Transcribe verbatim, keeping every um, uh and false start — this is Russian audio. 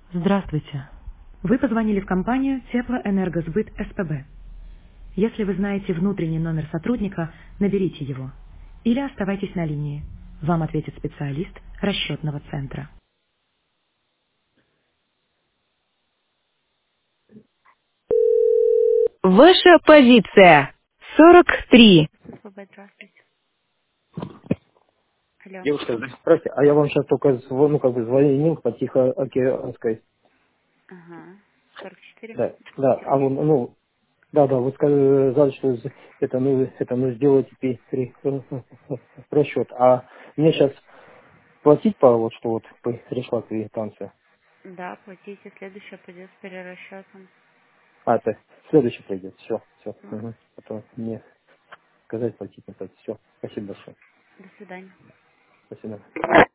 Здравствуйте. Вы позвонили в компанию Теплоэнергосбыт СПБ. Если вы знаете внутренний номер сотрудника, наберите его. Или оставайтесь на линии. Вам ответит специалист расчетного центра. Ваша позиция. сорок три. СПБ, здравствуйте. Алло. Девушка, здравствуйте, а я вам сейчас только звоню, ну, как бы звонил по Тихоокеанской. Ага. сорок четыре. Да, да, а Сегодня? вы, ну, да, да, вы сказали, что это, ну, это, ну, сделайте пере- расчет. А мне сейчас платить по вот, что вот пришла квитанция. Да, платите. Следующее пойдет с перерасчетом. А, это следующий придет. Все, все. Ну, Угу. Потом мне сказать платить не платить. Все. Спасибо большое. до свидания. Спасибо.